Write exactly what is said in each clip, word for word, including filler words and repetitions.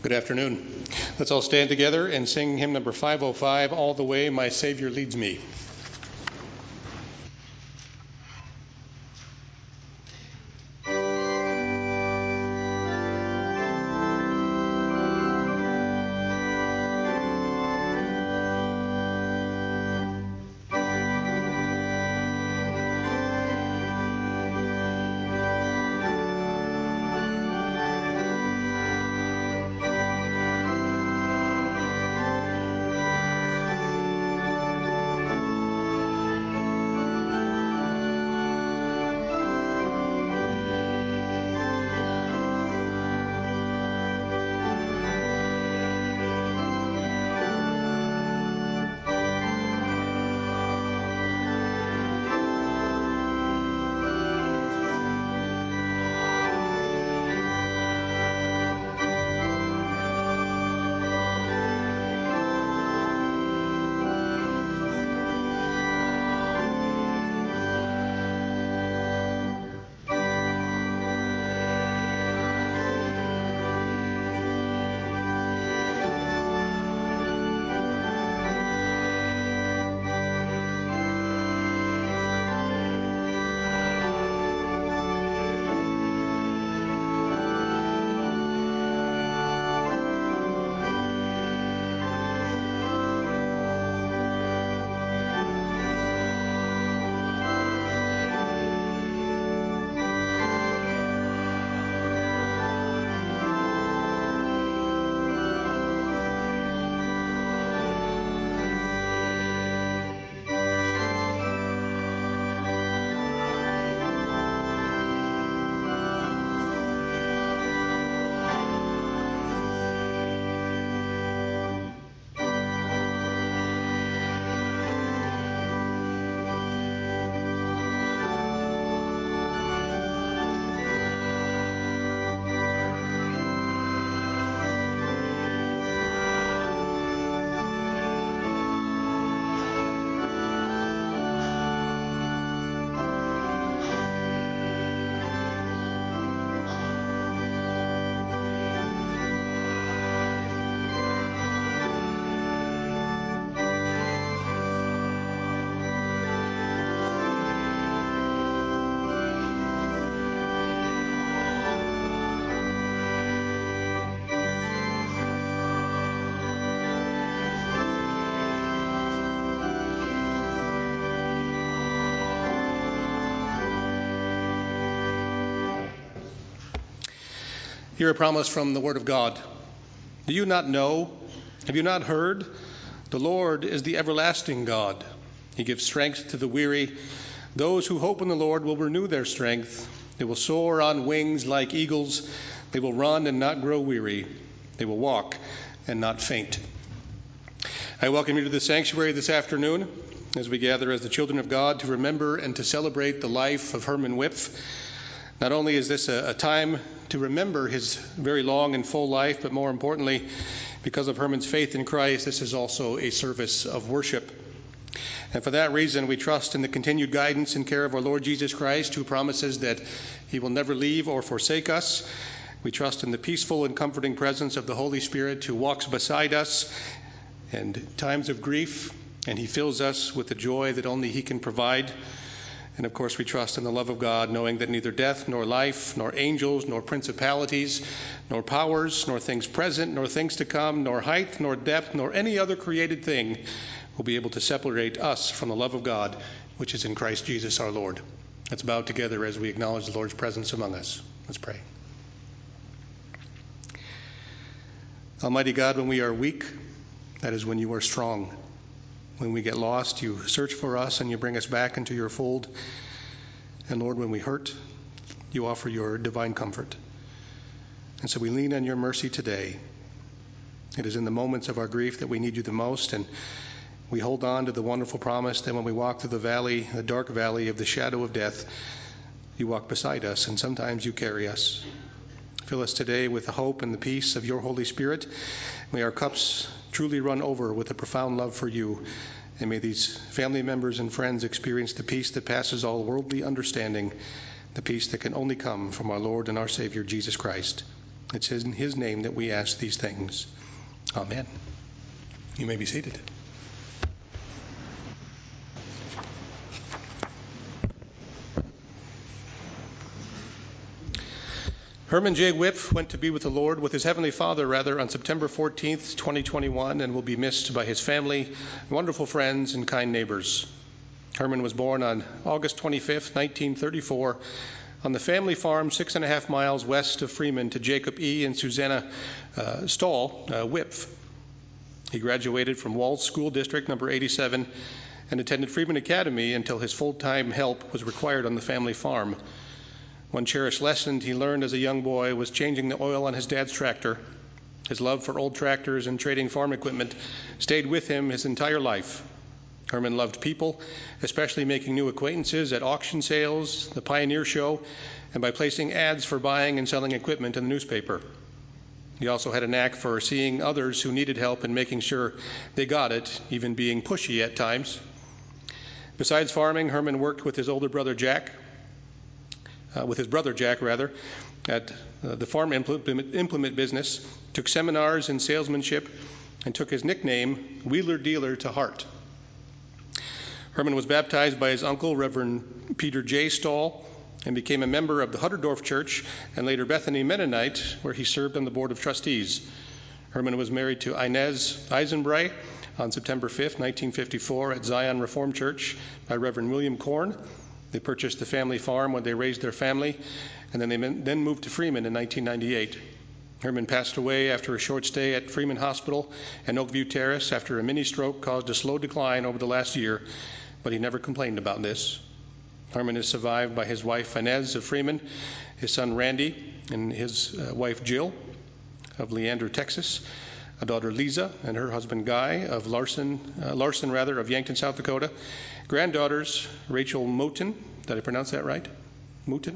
Good afternoon. Let's all stand together and sing hymn number five oh five, All the Way My Savior Leads Me. Hear a promise from the Word of God. Do you not know? Have you not heard? The Lord is the everlasting God. He gives strength to the weary. Those who hope in the Lord will renew their strength. They will soar on wings like eagles. They will run and not grow weary. They will walk and not faint. I welcome you to the sanctuary this afternoon as we gather as the children of God to remember and to celebrate the life of Herman Wipf. Not only is this a, a time to remember his very long and full life, but more importantly, because of Herman's faith in Christ, this is also a service of worship. And for that reason, we trust in the continued guidance and care of our Lord Jesus Christ, who promises that he will never leave or forsake us. We trust in the peaceful and comforting presence of the Holy Spirit, who walks beside us in times of grief, and he fills us with the joy that only he can provide. And of course, we trust in the love of God, knowing that neither death, nor life, nor angels, nor principalities, nor powers, nor things present, nor things to come, nor height, nor depth, nor any other created thing will be able to separate us from the love of God, which is in Christ Jesus our Lord. Let's bow together as we acknowledge the Lord's presence among us. Let's pray. Almighty God, when we are weak, that is when you are strong. When we get lost, you search for us and you bring us back into your fold. And Lord, when we hurt, you offer your divine comfort. And so we lean on your mercy today. It is in the moments of our grief that we need you the most, and we hold on to the wonderful promise that when we walk through the valley, the dark valley of the shadow of death, you walk beside us, and sometimes you carry us. Fill us today with the hope and the peace of your Holy Spirit. May our cups truly run over with a profound love for you. And may these family members and friends experience the peace that passes all worldly understanding, the peace that can only come from our Lord and our Savior, Jesus Christ. It's in his name that we ask these things. Amen. You may be seated. Herman J. Wipf went to be with the Lord, with his Heavenly Father, rather, on September fourteenth, twenty twenty-one, and will be missed by his family, wonderful friends, and kind neighbors. Herman was born on August twenty-fifth, nineteen thirty-four, on the family farm six and a half miles west of Freeman to Jacob E. and Susanna uh, Stahl uh, Wipf. He graduated from Walls School District number eighty-seven and attended Freeman Academy until his full-time help was required on the family farm. One cherished lesson he learned as a young boy was changing the oil on his dad's tractor. His love for old tractors and trading farm equipment stayed with him his entire life. Herman loved people, especially making new acquaintances at auction sales, the Pioneer Show, and by placing ads for buying and selling equipment in the newspaper. He also had a knack for seeing others who needed help and making sure they got it, even being pushy at times. Besides farming, Herman worked with his older brother Jack, uh, with his brother Jack rather, at uh, the farm implement, implement business, took seminars in salesmanship, and took his nickname, Wheeler Dealer, to heart. Herman was baptized by his uncle, Reverend Peter J. Stahl, and became a member of the Hutterdorf Church and later Bethany Mennonite, where he served on the Board of Trustees. Herman was married to Inez Eisenbray on September fifth, nineteen fifty-four, at Zion Reformed Church by Reverend William Korn. They purchased the family farm when they raised their family, and then they then moved to Freeman in nineteen ninety-eight. Herman passed away after a short stay at Freeman Hospital and Oakview Terrace after a mini stroke caused a slow decline over the last year, but he never complained about this. Herman is survived by his wife Inez of Freeman, his son Randy, and his uh, wife Jill of Leander, Texas, a daughter Lisa and her husband Guy of Larson, uh, Larson rather, of Yankton, South Dakota, granddaughters Rachel Moten, did I pronounce that right? Moten?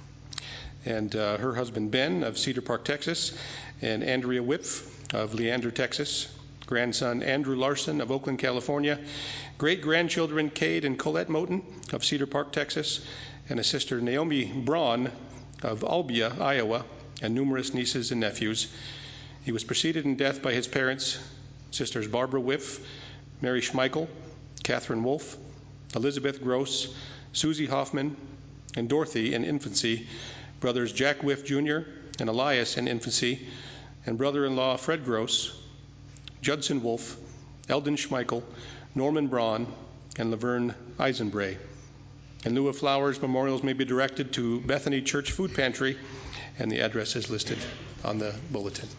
And uh, her husband Ben of Cedar Park, Texas, and Andrea Wipf of Leander, Texas, grandson Andrew Larson of Oakland, California, great-grandchildren Cade and Colette Moten of Cedar Park, Texas, and a sister Naomi Braun of Albia, Iowa, and numerous nieces and nephews. He was preceded in death by his parents, sisters Barbara Wipf, Mary Schmeichel, Catherine Wolf, Elizabeth Gross, Susie Hoffman, and Dorothy in infancy, brothers Jack Wipf Junior and Elias in infancy, and brother-in-law Fred Gross, Judson Wolf, Eldon Schmeichel, Norman Braun, and Laverne Eisenbray. In lieu of flowers, memorials may be directed to Bethany Church Food Pantry, and the address is listed on the bulletin.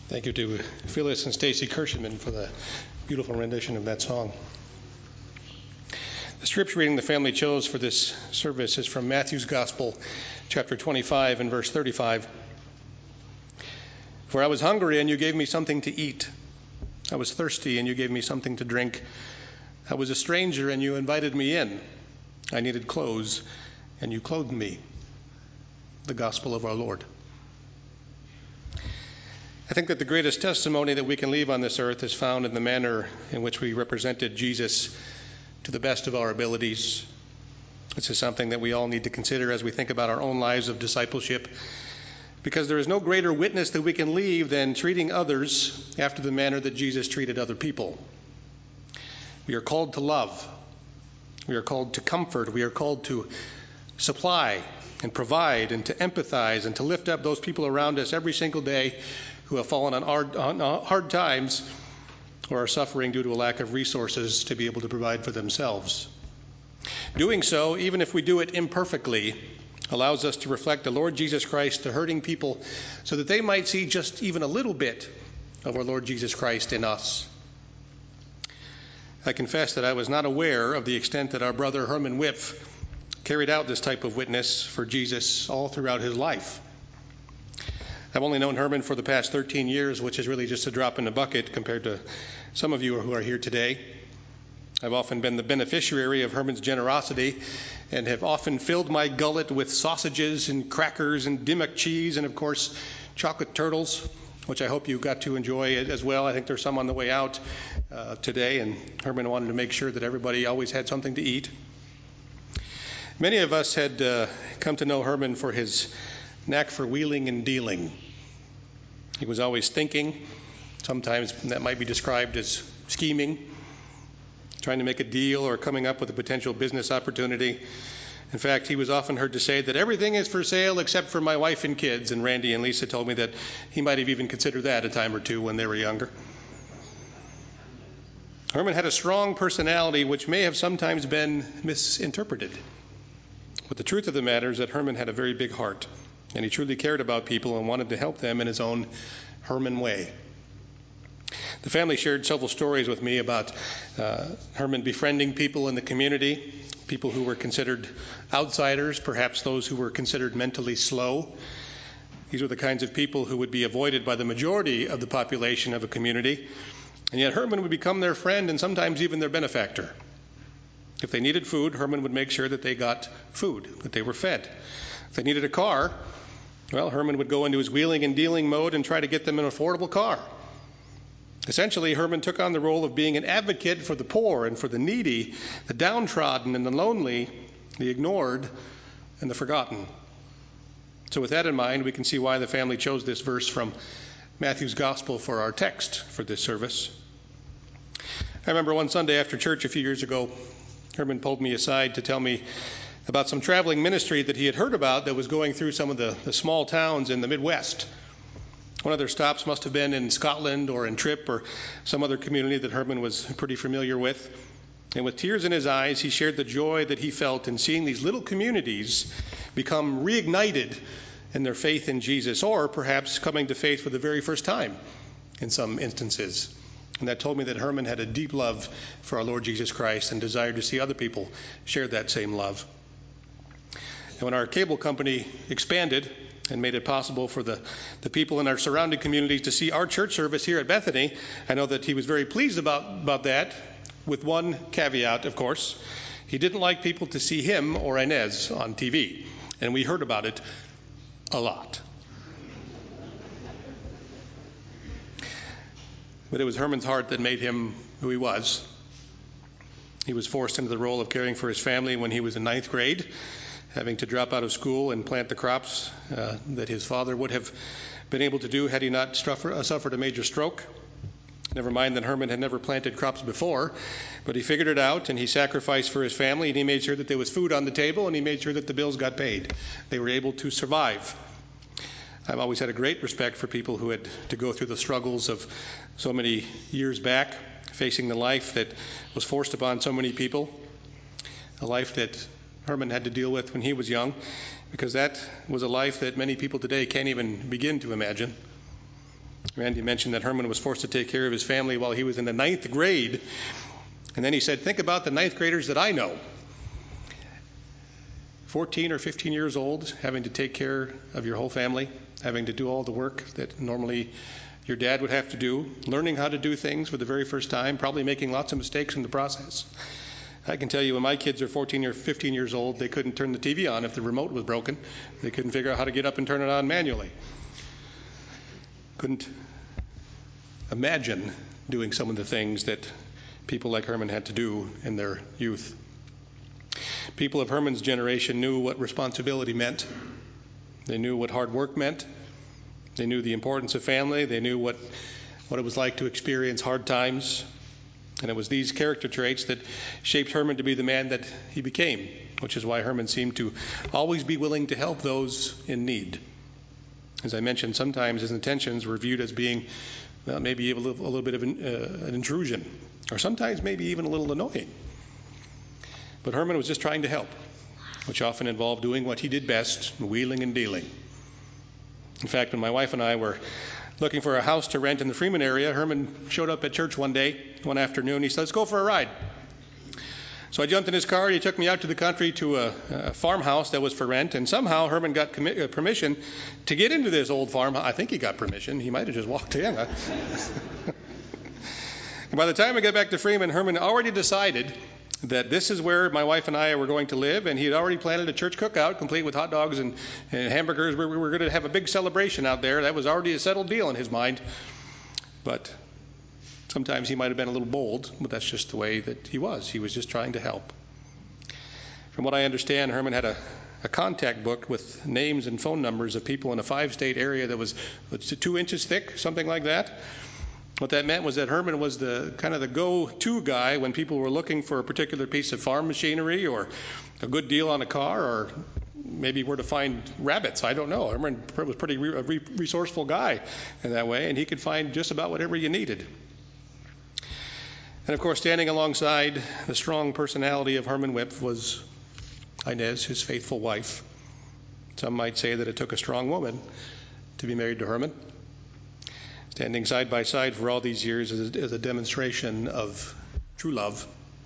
Thank you to Phyllis and Stacy Kirschman for the beautiful rendition of that song. The scripture reading the family chose for this service is from Matthew's Gospel, chapter twenty-five and verse thirty-five. For I was hungry, and you gave me something to eat. I was thirsty, and you gave me something to drink. I was a stranger, and you invited me in. I needed clothes, and you clothed me. The Gospel of our Lord. I think that the greatest testimony that we can leave on this earth is found in the manner in which we represented Jesus to the best of our abilities. This is something that we all need to consider as we think about our own lives of discipleship, because there is no greater witness that we can leave than treating others after the manner that Jesus treated other people. We are called to love. We are called to comfort. We are called to supply and provide and to empathize and to lift up those people around us every single day who have fallen on hard, on hard times or are suffering due to a lack of resources to be able to provide for themselves. Doing so, even if we do it imperfectly, allows us to reflect the Lord Jesus Christ to hurting people so that they might see just even a little bit of our Lord Jesus Christ in us. I confess that I was not aware of the extent that our brother Herman Whiff carried out this type of witness for Jesus all throughout his life. I've only known Herman for the past thirteen years, which is really just a drop in the bucket compared to some of you who are here today. I've often been the beneficiary of Herman's generosity and have often filled my gullet with sausages and crackers and Dimmock cheese and, of course, chocolate turtles, which I hope you got to enjoy as well. I think there's some on the way out uh, today, and Herman wanted to make sure that everybody always had something to eat. Many of us had uh, come to know Herman for his knack for wheeling and dealing. He was always thinking. Sometimes that might be described as scheming, trying to make a deal or coming up with a potential business opportunity. In fact, he was often heard to say that everything is for sale except for my wife and kids, and Randy and Lisa told me that he might have even considered that a time or two when they were younger. Herman had a strong personality which may have sometimes been misinterpreted. But the truth of the matter is that Herman had a very big heart, and he truly cared about people and wanted to help them in his own Herman way. The family shared several stories with me about uh, Herman befriending people in the community, people who were considered outsiders, perhaps those who were considered mentally slow. These were the kinds of people who would be avoided by the majority of the population of a community, and yet Herman would become their friend and sometimes even their benefactor. If they needed food, Herman would make sure that they got food, that they were fed. If they needed a car, well, Herman would go into his wheeling and dealing mode and try to get them an affordable car. Essentially, Herman took on the role of being an advocate for the poor and for the needy, the downtrodden and the lonely, the ignored and the forgotten. So with that in mind, we can see why the family chose this verse from Matthew's Gospel for our text for this service. I remember one Sunday after church a few years ago, Herman pulled me aside to tell me about some traveling ministry that he had heard about that was going through some of the, the small towns in the Midwest. One of their stops must have been in Scotland or in Tripp or some other community that Herman was pretty familiar with. And with tears in his eyes, he shared the joy that he felt in seeing these little communities become reignited in their faith in Jesus, or perhaps coming to faith for the very first time in some instances. And that told me that Herman had a deep love for our Lord Jesus Christ and desired to see other people share that same love. And when our cable company expanded and made it possible for the, the people in our surrounding communities to see our church service here at Bethany, I know that he was very pleased about, about that, with one caveat, of course. He didn't like people to see him or Inez on T V, and we heard about it a lot. But it was Herman's heart that made him who he was. He was forced into the role of caring for his family when he was in ninth grade, having to drop out of school and plant the crops uh, that his father would have been able to do had he not suffer, uh, suffered a major stroke. Never mind that Herman had never planted crops before, but he figured it out, and he sacrificed for his family, and he made sure that there was food on the table, and he made sure that the bills got paid. They were able to survive. I've always had a great respect for people who had to go through the struggles of so many years back, facing the life that was forced upon so many people, a life that Herman had to deal with when he was young, because that was a life that many people today can't even begin to imagine. Randy mentioned that Herman was forced to take care of his family while he was in the ninth grade. And then he said, think about the ninth graders that I know. fourteen or fifteen years old, having to take care of your whole family, having to do all the work that normally your dad would have to do, learning how to do things for the very first time, probably making lots of mistakes in the process. I can tell you when my kids are fourteen or fifteen years old, they couldn't turn the T V on if the remote was broken. They couldn't figure out how to get up and turn it on manually. Couldn't imagine doing some of the things that people like Herman had to do in their youth. People of Herman's generation knew what responsibility meant. They knew what hard work meant. They knew the importance of family. They knew what, what it was like to experience hard times. And it was these character traits that shaped Herman to be the man that he became, which is why Herman seemed to always be willing to help those in need. As I mentioned, sometimes his intentions were viewed as being well, maybe a little, a little bit of an, uh, an intrusion, or sometimes maybe even a little annoying. But Herman was just trying to help, which often involved doing what he did best, wheeling and dealing. In fact, when my wife and I were looking for a house to rent in the Freeman area, Herman showed up at church one day, one afternoon. He said, let's go for a ride. So I jumped in his car, and he took me out to the country to a, a farmhouse that was for rent, and somehow Herman got commi- uh, permission to get into this old farmhouse. I think he got permission. He might have just walked in. And by the time I got back to Freeman, Herman already decided that this is where my wife and I were going to live, and he had already planned a church cookout, complete with hot dogs and, and hamburgers. We were going to have a big celebration out there. That was already a settled deal in his mind. But sometimes he might have been a little bold, but that's just the way that he was. He was just trying to help. From what I understand, Herman had a, a contact book with names and phone numbers of people in a five-state area that was two inches thick, something like that. What that meant was that Herman was the kind of the go-to guy when people were looking for a particular piece of farm machinery or a good deal on a car or maybe where to find rabbits. I don't know. Herman was a pretty re- a resourceful guy in that way, and he could find just about whatever you needed. And, of course, standing alongside the strong personality of Herman Wipf was Inez, his faithful wife. Some might say that it took a strong woman to be married to Herman. Standing side by side for all these years is a, is a demonstration of true love,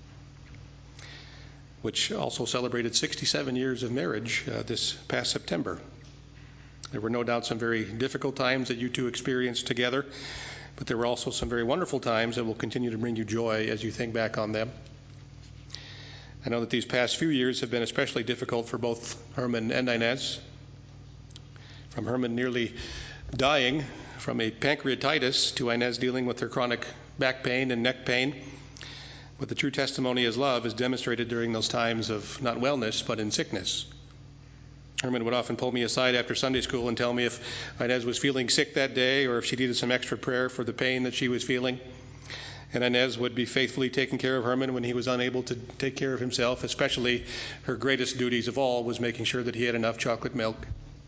which also celebrated sixty-seven years of marriage uh, this past September. There were no doubt some very difficult times that you two experienced together, but there were also some very wonderful times that will continue to bring you joy as you think back on them. I know that these past few years have been especially difficult for both Herman and Inez. From Herman nearly dying from a pancreatitis to Inez dealing with her chronic back pain and neck pain. But the true testimony is love is demonstrated during those times of not wellness, but in sickness. Herman would often pull me aside after Sunday school and tell me if Inez was feeling sick that day or if she needed some extra prayer for the pain that she was feeling. And Inez would be faithfully taking care of Herman when he was unable to take care of himself, especially her greatest duties of all was making sure that he had enough chocolate milk.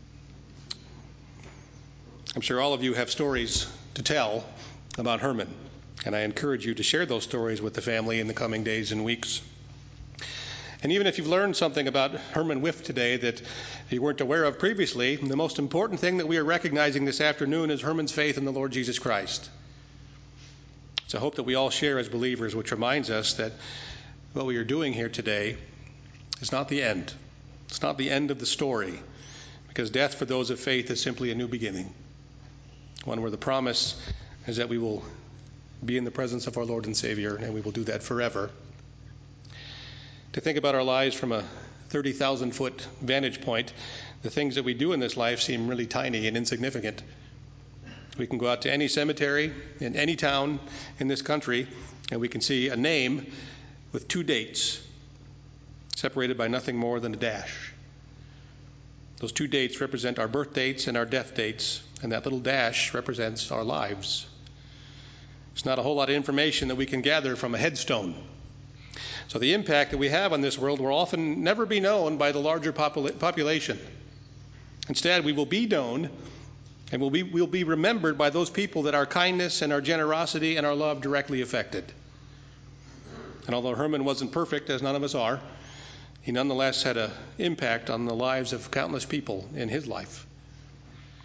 I'm sure all of you have stories to tell about Herman, and I encourage you to share those stories with the family in the coming days and weeks. And even if you've learned something about Herman Wipf today that you weren't aware of previously, the most important thing that we are recognizing this afternoon is Herman's faith in the Lord Jesus Christ. It's a hope that we all share as believers, which reminds us that what we are doing here today is not the end. It's not the end of the story, because death for those of faith is simply a new beginning. One where the promise is that we will be in the presence of our Lord and Savior, and we will do that forever. To think about our lives from a thirty thousand foot vantage point, the things that we do in this life seem really tiny and insignificant. We can go out to any cemetery in any town in this country, and we can see a name with two dates, separated by nothing more than a dash. Those two dates represent our birth dates and our death dates, and that little dash represents our lives. It's not a whole lot of information that we can gather from a headstone. So the impact that we have on this world will often never be known by the larger popula- population. Instead, we will be known and we'll be, we'll be remembered by those people that our kindness and our generosity and our love directly affected. And although Herman wasn't perfect, as none of us are, he nonetheless had an impact on the lives of countless people in his life.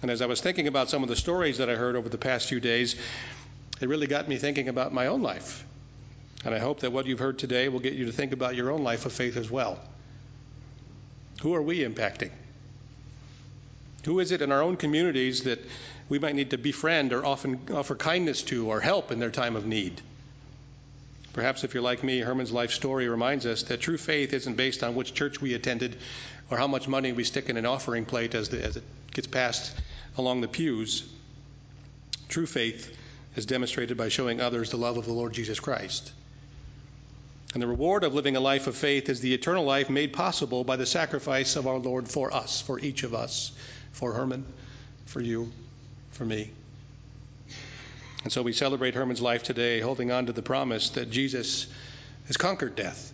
And as I was thinking about some of the stories that I heard over the past few days, it really got me thinking about my own life. And I hope that what you've heard today will get you to think about your own life of faith as well. Who are we impacting? Who is it in our own communities that we might need to befriend or often offer kindness to or help in their time of need? Perhaps if you're like me, Herman's life story reminds us that true faith isn't based on which church we attended or how much money we stick in an offering plate as, the, as it gets passed along the pews. True faith is demonstrated by showing others the love of the Lord Jesus Christ. And the reward of living a life of faith is the eternal life made possible by the sacrifice of our Lord for us, for each of us, for Herman, for you, for me. And so we celebrate Herman's life today, holding on to the promise that Jesus has conquered death.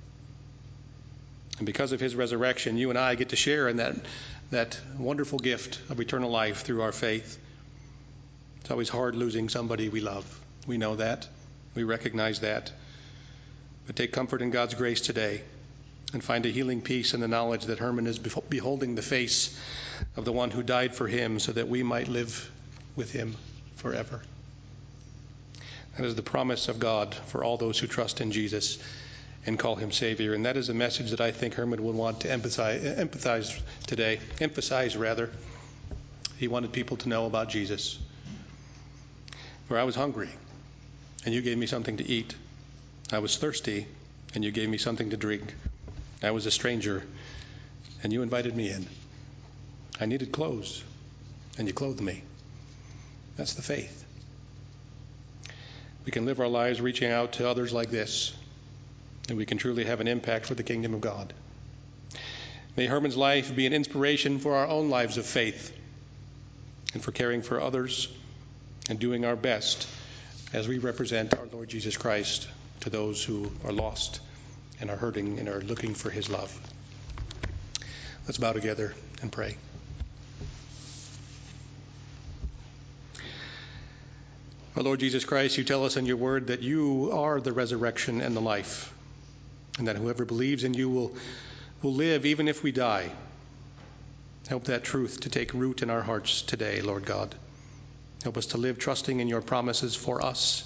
And because of his resurrection, you and I get to share in that, that wonderful gift of eternal life through our faith. It's always hard losing somebody we love. We know that. We recognize that. But take comfort in God's grace today and find a healing peace in the knowledge that Herman is beholding the face of the one who died for him so that we might live with him forever. That is the promise of God for all those who trust in Jesus and call him Savior. And that is a message that I think Herman would want to empathize, empathize today, emphasize rather. He wanted people to know about Jesus. For I was hungry, and you gave me something to eat. I was thirsty, and you gave me something to drink. I was a stranger, and you invited me in. I needed clothes, and you clothed me. That's the faith. We can live our lives reaching out to others like this, and we can truly have an impact for the kingdom of God. May Herman's life be an inspiration for our own lives of faith and for caring for others and doing our best as we represent our Lord Jesus Christ to those who are lost and are hurting and are looking for his love. Let's bow together and pray. Our Lord Jesus Christ, you tell us in your word that you are the resurrection and the life, and that whoever believes in you will, will live even if we die. Help that truth to take root in our hearts today, Lord God. Help us to live trusting in your promises for us.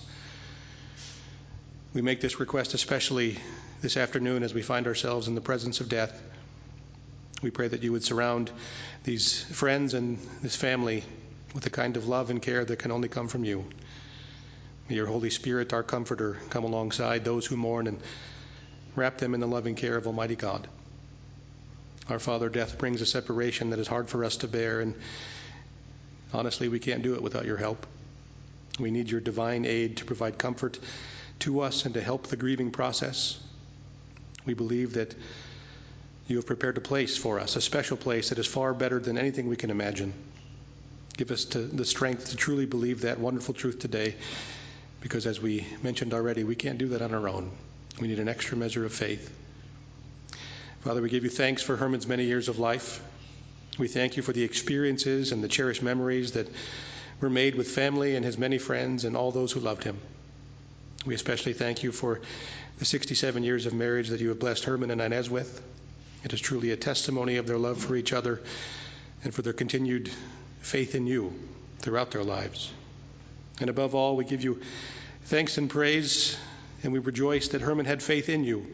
We make this request especially this afternoon as we find ourselves in the presence of death. We pray that you would surround these friends and this family with the kind of love and care that can only come from you. May your Holy Spirit, our comforter, come alongside those who mourn and wrap them in the loving care of Almighty God. Our Father, death brings a separation that is hard for us to bear, and honestly, we can't do it without your help. We need your divine aid to provide comfort to us and to help the grieving process. We believe that you have prepared a place for us, a special place that is far better than anything we can imagine. Give us to, the strength to truly believe that wonderful truth today, because as we mentioned already, we can't do that on our own. We need an extra measure of faith. Father, we give you thanks for Herman's many years of life. We thank you for the experiences and the cherished memories that were made with family and his many friends and all those who loved him. We especially thank you for the sixty-seven years of marriage that you have blessed Herman and Inez with. It is truly a testimony of their love for each other and for their continued faith in you throughout their lives. And above all, we give you thanks and praise, and we rejoice that Herman had faith in you.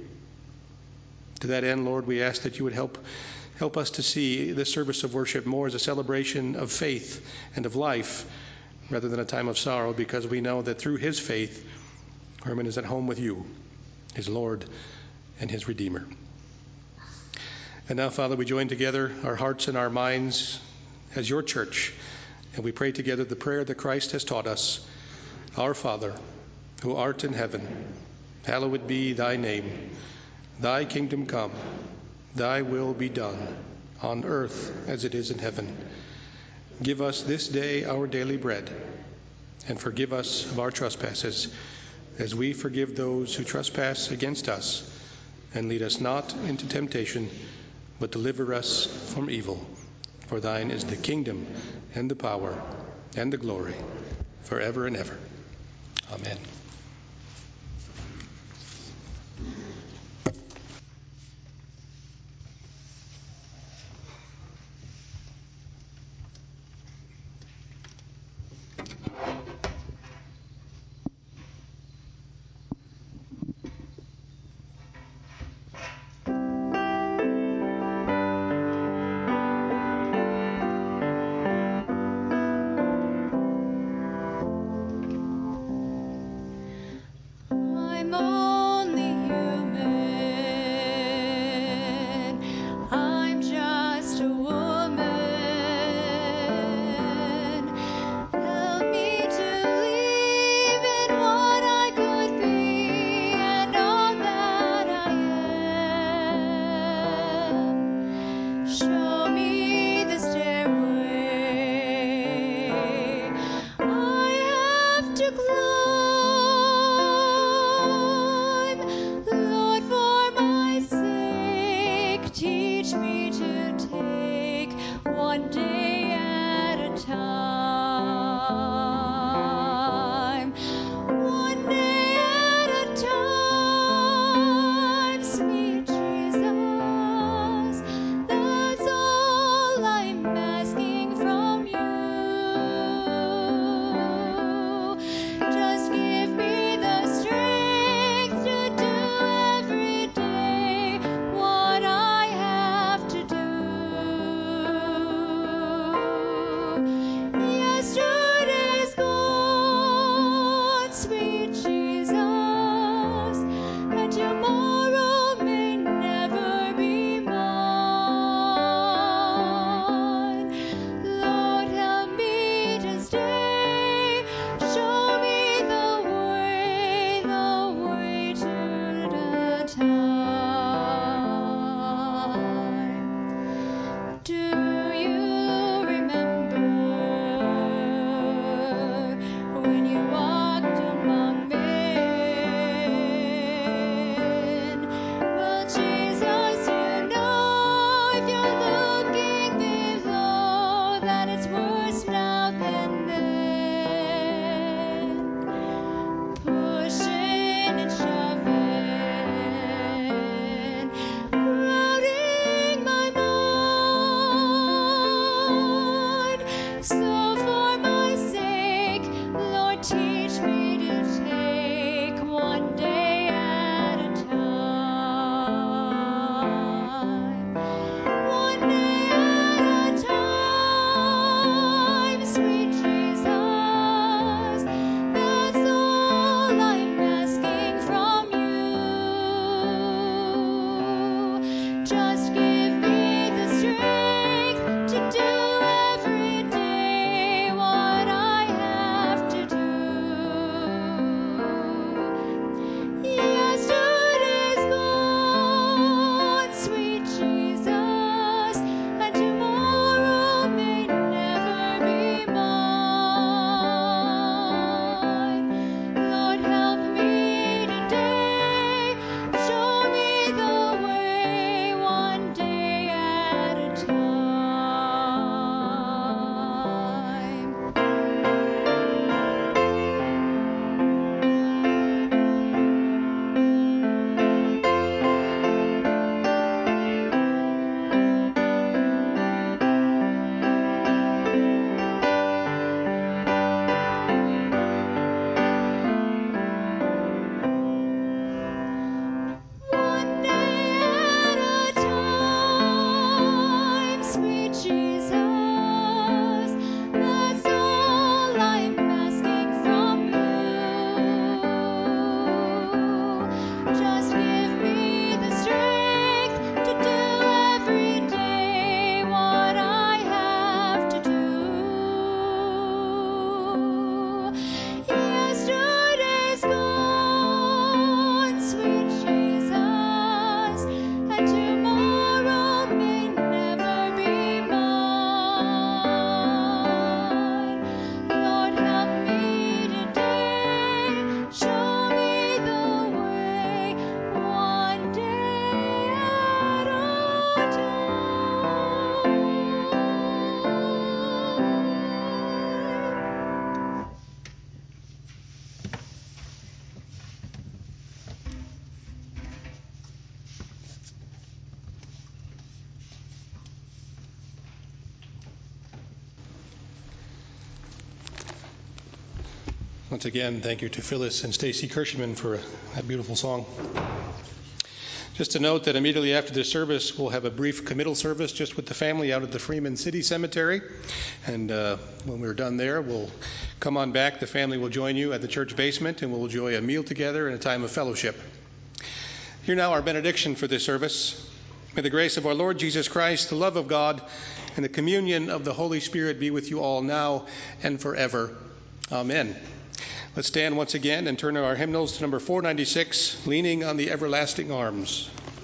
To that end, Lord, we ask that you would help help us to see this service of worship more as a celebration of faith and of life rather than a time of sorrow, because we know that through his faith, Herman is at home with you, his Lord and his Redeemer. And now, Father, we join together our hearts and our minds as your church, and we pray together the prayer that Christ has taught us. Our Father, who art in heaven, hallowed be thy name. Thy kingdom come, thy will be done, on earth as it is in heaven. Give us this day our daily bread, and forgive us of our trespasses, as we forgive those who trespass against us. And lead us not into temptation, but deliver us from evil. For thine is the kingdom, and the power, and the glory, forever and ever. Amen. me to take one day at a time. One day at a time, sweet Jesus. That's all I'm asking from you. Just give me the strength to do every day what I have to do. Yesterday's gone, sweet Jesus, and tomorrow may never be mine. Lord, help me to stay. Show me the way, the way to the time. Do you remember when you walked among men? Well, Jesus, you know if you're looking below that it's worse now than then. Pushing and shoving, crowding my mind. So for my sake, Lord, teach me to take one day at a time. One day at a time, sweet Jesus. That's all I'm asking from you. Just give me the strength to do every day what I have to do. Yesterday's gone, sweet Jesus, and tomorrow may never be mine. Lord, help me today. Show me the way one day at a time. One day at a time, sweet Jesus. That's all I'm asking from you. Just give me the strength to do every day what I have to do. Yesterday's gone, sweet Jesus, and tomorrow may never be mine. Lord, help me today. Show me the way one day at a time. Once again, thank you to Phyllis and Stacy Kirschman for that beautiful song. Just to note that immediately after this service, we'll have a brief committal service just with the family out at the Freeman City Cemetery. And uh, when we're done there, we'll come on back. The family will join you at the church basement, and we'll enjoy a meal together and a time of fellowship. Hear now our benediction for this service. May the grace of our Lord Jesus Christ, the love of God, and the communion of the Holy Spirit be with you all now and forever. Amen. Let's stand once again and turn our hymnals to number four ninety-six, Leaning on the Everlasting Arms.